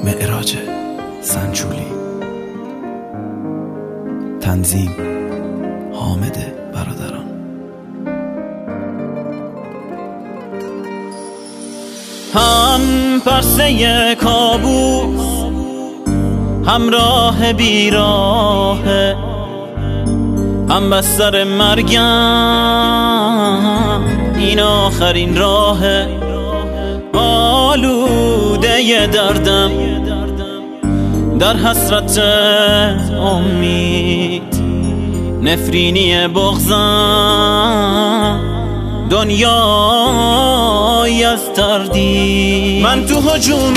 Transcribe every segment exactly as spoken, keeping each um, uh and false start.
معراج سنچولی، تنظیم حامد برادران. هم پرسه کابوس، همراه بیراه، هم بستر مرگم، این آخرین راه. آلوده دردم در حسرت امید، نفرینی بغضم دنیای از تردید. من تو هجوم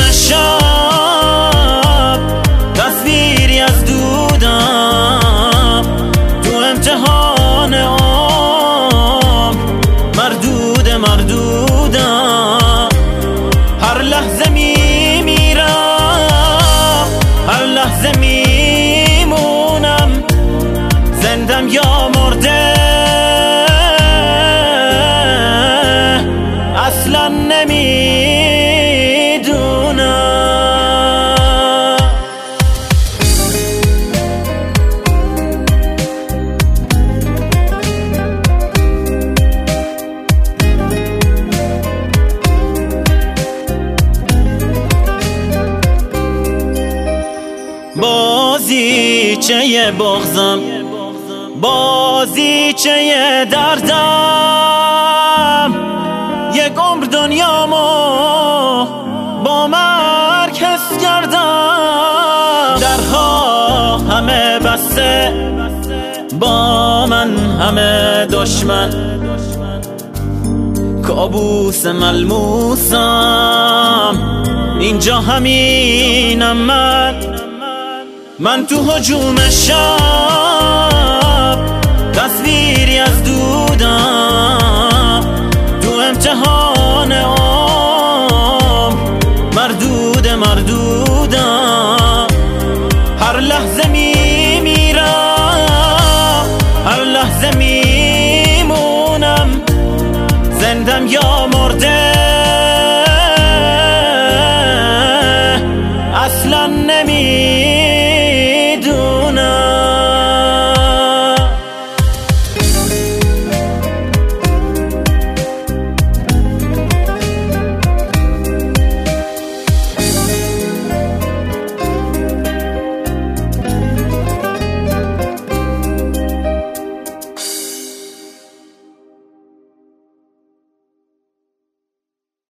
شب تصویری از دودم، تو امتحان عمر مردود مردودم. هر لحظه میمیرم، هر لحظه میمونم، زندم یا مرده اصلا نمیدونم. بازیچه بغضم، بازیچه دردم، یک عمر دنیامو با مرگ حس کردم. درها همه بسته، با من همه دشمن، کابوس ملموسم، اینجا همینم من. من تو هجوم شب تصویری از دودم، تو امتحان عمر مردود مردودم. هر لحظه میمیرم، هر لحظه میمونم، زندم یا مرده